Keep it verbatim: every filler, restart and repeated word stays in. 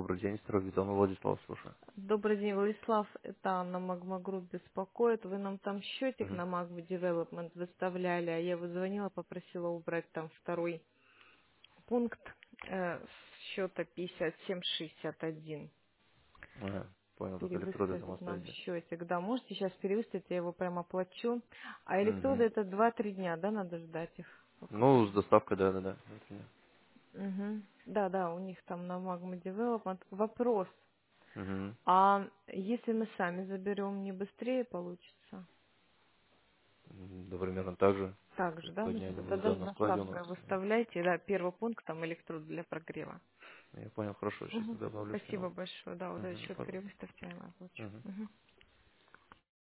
Добрый день, Старовитон Владислав, слушаю. Добрый день, Владислав. Это Анна Magma Group беспокоит. Вы нам там счетик Мгм. на Magma Development выставляли, а я его звонила, попросила убрать там второй пункт э, с счета пятьдесят семь шестьдесят один. Ага, понял, только электроды там Перевыставить нам оставите. счетик. Да, можете сейчас перевыставить, я его прям оплачу. А электроды Угу. это два-три дня, да, надо ждать их? Пока. Ну, с доставкой, да, да, да. Угу. Да, да, у них там на Magma Development. Вопрос. Угу. А если мы сами заберем, не быстрее получится? Да, примерно так же. Так же, Через да? два Ну, дня они будут, тогда да, с на складе у нас. доставкой выставляйте. Да, первый пункт там электрод для прогрева. Я понял, хорошо, сейчас Мгм. тогда обновлю Спасибо схему. большое. Да, вот этот Угу, счет пожалуйста. перевыставьте, я оплачу. Угу. Мгм.